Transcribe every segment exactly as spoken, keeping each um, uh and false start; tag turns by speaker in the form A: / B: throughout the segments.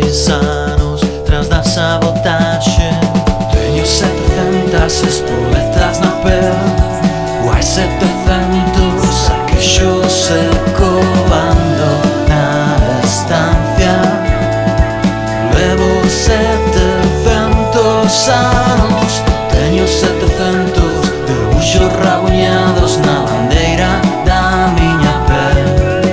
A: seis anos tras da sabotaxe. Teño setecentas espoletas na pel, o hai setecentos aquexos secovando na estancia. Levo setecentos anos, teño setecentos debuxos rabuñados na bandeira da miña pel.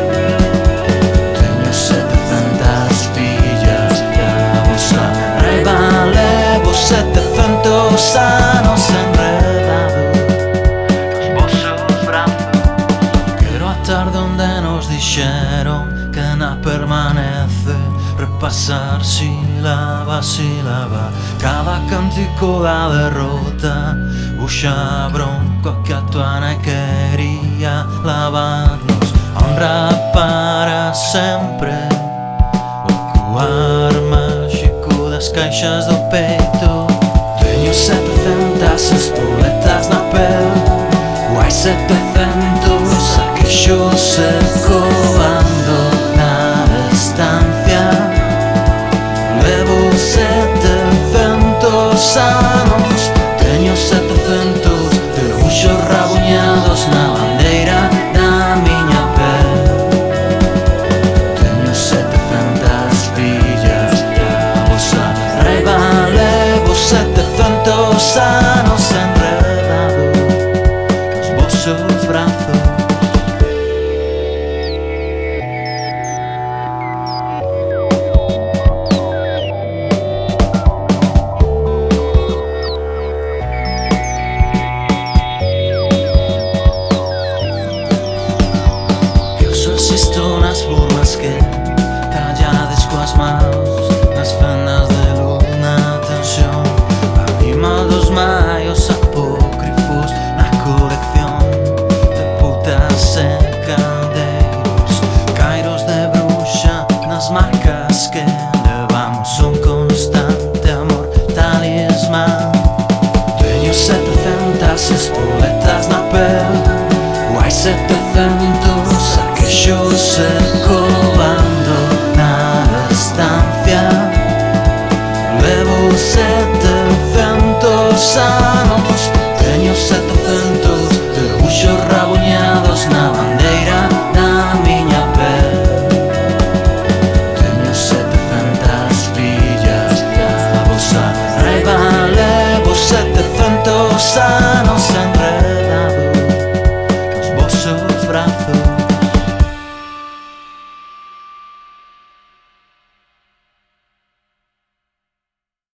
A: Teño setecentas fillas e a vosa raiva. Levo setecentos anos enredado nos vosos brazos. Quero atar donde nos dixeron que na permanece repasar sílaba, sílaba cada cántico da derrota. Buxa bronco que a tua nai quería lavarnos a honra para sempre. O coar máxico das caixas do peito. Teño setecentas espoletas na pel, o hai setecentos aquexos secos